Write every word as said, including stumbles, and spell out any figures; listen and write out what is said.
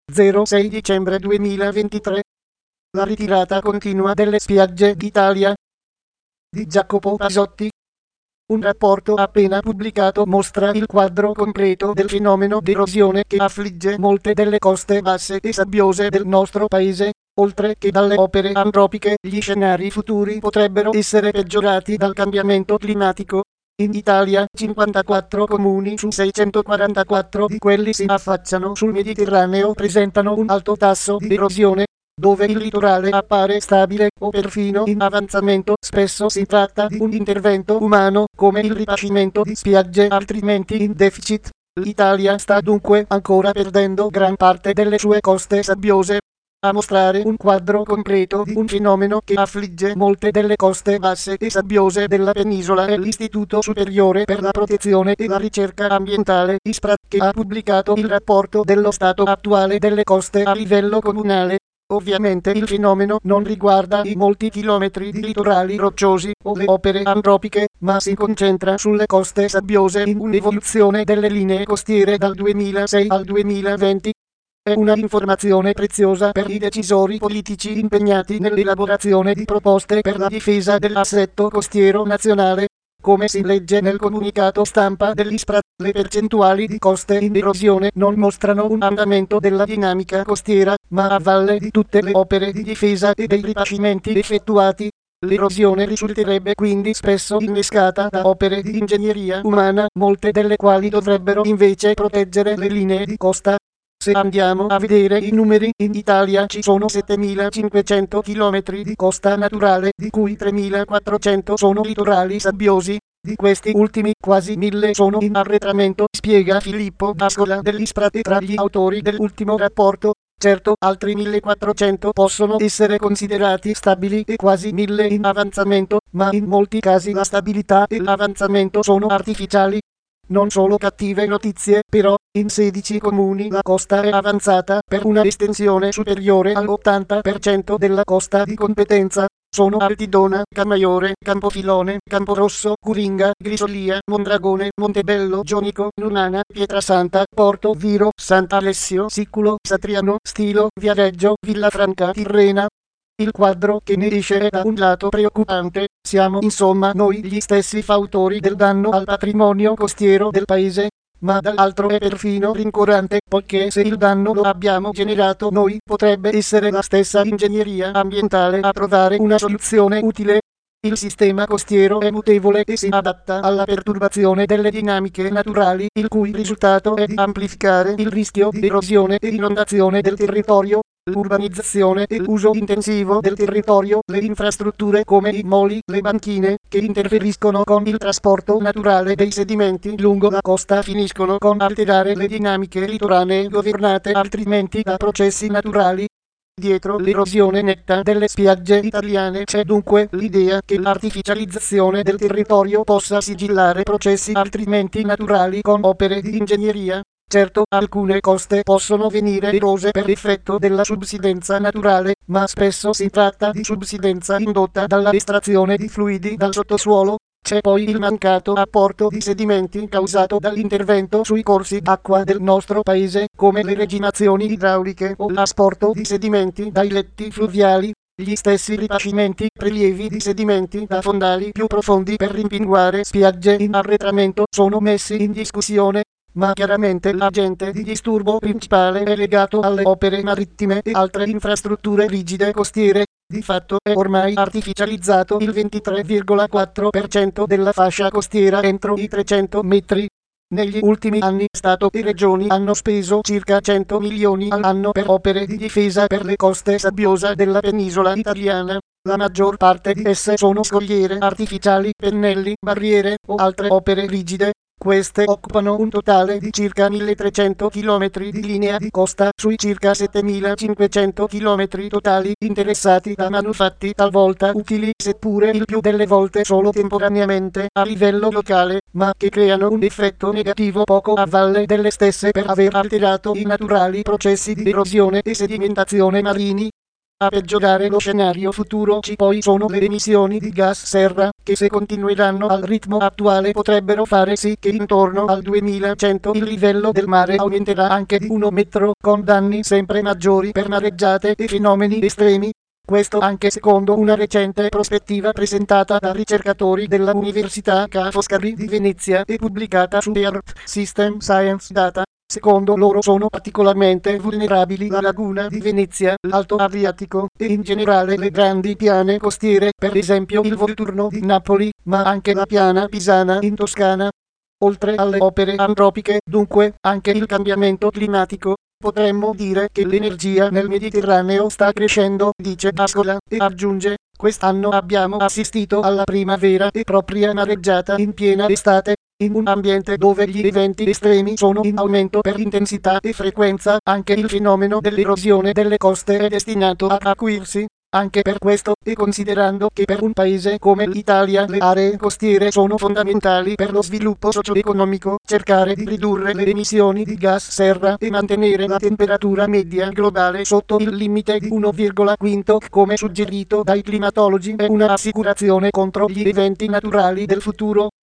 zero sei dicembre duemilaventitré. La ritirata continua delle spiagge d'Italia di Jacopo Pasotti. Un rapporto appena pubblicato mostra il quadro completo del fenomeno di erosione che affligge molte delle coste basse e sabbiose del nostro paese. Oltre che dalle opere antropiche, gli scenari futuri potrebbero essere peggiorati dal cambiamento climatico. In Italia, cinquantaquattro comuni su seicentoquarantaquattro di quelli si affacciano sul Mediterraneo presentano un alto tasso di erosione. Dove il litorale appare stabile o perfino in avanzamento, spesso si tratta di un intervento umano, come il ripascimento di spiagge altrimenti in deficit. L'Italia sta dunque ancora perdendo gran parte delle sue coste sabbiose. A mostrare un quadro completo di un fenomeno che affligge molte delle coste basse e sabbiose della penisola è l'Istituto Superiore per la Protezione e la Ricerca Ambientale, ISPRA, che ha pubblicato il rapporto dello stato attuale delle coste a livello comunale. Ovviamente il fenomeno non riguarda i molti chilometri di litorali rocciosi o le opere antropiche, ma si concentra sulle coste sabbiose in un'evoluzione delle linee costiere dal duemilasei al duemilaventi. È una informazione preziosa per i decisori politici impegnati nell'elaborazione di proposte per la difesa dell'assetto costiero nazionale. Come si legge nel comunicato stampa dell'ISPRA, le percentuali di coste in erosione non mostrano un andamento della dinamica costiera, ma a valle di tutte le opere di difesa e dei ripascimenti effettuati. L'erosione risulterebbe quindi spesso innescata da opere di ingegneria umana, molte delle quali dovrebbero invece proteggere le linee di costa. Se andiamo a vedere i numeri, in Italia ci sono settemilacinquecento chilometri di costa naturale, di cui tremilaquattrocento sono litorali sabbiosi. Di questi ultimi, quasi mille sono in arretramento, spiega Filippo D'Ascola dell'ISPRA e tra gli autori dell'ultimo rapporto. Certo, altri millequattrocento possono essere considerati stabili e quasi mille in avanzamento, ma in molti casi la stabilità e l'avanzamento sono artificiali. Non solo cattive notizie, però, in sedici comuni la costa è avanzata per una estensione superiore all'ottanta per cento della costa di competenza. Sono Altidona, Camaiore, Campofilone, Camporosso, Curinga, Grisolia, Mondragone, Montebello, Gionico, Lunana, Pietrasanta, Porto Viro, Sant'Alessio, Siculo, Satriano, Stilo, Viareggio, Villafranca, Tirrena. Il quadro che ne esce è da un lato preoccupante, siamo insomma noi gli stessi fautori del danno al patrimonio costiero del paese, ma dall'altro è perfino rincuorante, poiché se il danno lo abbiamo generato noi, potrebbe essere la stessa ingegneria ambientale a trovare una soluzione utile. Il sistema costiero è mutevole e si adatta alla perturbazione delle dinamiche naturali, il cui risultato è di amplificare il rischio di erosione e inondazione del territorio. L'urbanizzazione e l'uso intensivo del territorio, le infrastrutture come i moli, le banchine, che interferiscono con il trasporto naturale dei sedimenti lungo la costa finiscono con alterare le dinamiche litoranee governate altrimenti da processi naturali. Dietro l'erosione netta delle spiagge italiane c'è dunque l'idea che l'artificializzazione del territorio possa sigillare processi altrimenti naturali con opere di ingegneria. Certo, alcune coste possono venire erose per effetto della subsidenza naturale, ma spesso si tratta di subsidenza indotta dalla estrazione di fluidi dal sottosuolo. C'è poi il mancato apporto di sedimenti causato dall'intervento sui corsi d'acqua del nostro paese, come le regimazioni idrauliche o l'asporto di sedimenti dai letti fluviali. Gli stessi ripascimenti, prelievi di sedimenti da fondali più profondi per rimpinguare spiagge in arretramento sono messi in discussione. Ma chiaramente l'agente di disturbo principale è legato alle opere marittime e altre infrastrutture rigide costiere. Di fatto è ormai artificializzato il ventitré virgola quattro per cento della fascia costiera entro i trecento metri. Negli ultimi anni Stato e Regioni hanno speso circa cento milioni all'anno per opere di difesa per le coste sabbiose della penisola italiana. La maggior parte di esse sono scogliere artificiali, pennelli, barriere o altre opere rigide. Queste occupano un totale di circa milletrecento chilometri di linea di costa sui circa settemilacinquecento chilometri totali interessati da manufatti talvolta utili seppure il più delle volte solo temporaneamente a livello locale, ma che creano un effetto negativo poco a valle delle stesse per aver alterato i naturali processi di erosione e sedimentazione marini. A peggiorare lo scenario futuro ci poi sono le emissioni di gas serra, che se continueranno al ritmo attuale potrebbero fare sì che intorno al duemilacento il livello del mare aumenterà anche di un metro, con danni sempre maggiori per mareggiate e fenomeni estremi. Questo anche secondo una recente prospettiva presentata da ricercatori della Università Ca' Foscari di Venezia e pubblicata su Earth System Science Data. Secondo loro sono particolarmente vulnerabili la laguna di Venezia, l'Alto Adriatico e in generale le grandi piane costiere, per esempio il Volturno di Napoli, ma anche la piana pisana in Toscana. Oltre alle opere antropiche, dunque, anche il cambiamento climatico. Potremmo dire che l'energia nel Mediterraneo sta crescendo, dice Ascola, e aggiunge: quest'anno abbiamo assistito alla prima vera e propria mareggiata in piena estate. In un ambiente dove gli eventi estremi sono in aumento per intensità e frequenza, anche il fenomeno dell'erosione delle coste è destinato ad acuirsi. Anche per questo, e considerando che per un paese come l'Italia le aree costiere sono fondamentali per lo sviluppo socio-economico, cercare di ridurre le emissioni di gas serra e mantenere la temperatura media globale sotto il limite di uno virgola cinque come suggerito dai climatologi è una assicurazione contro gli eventi naturali del futuro.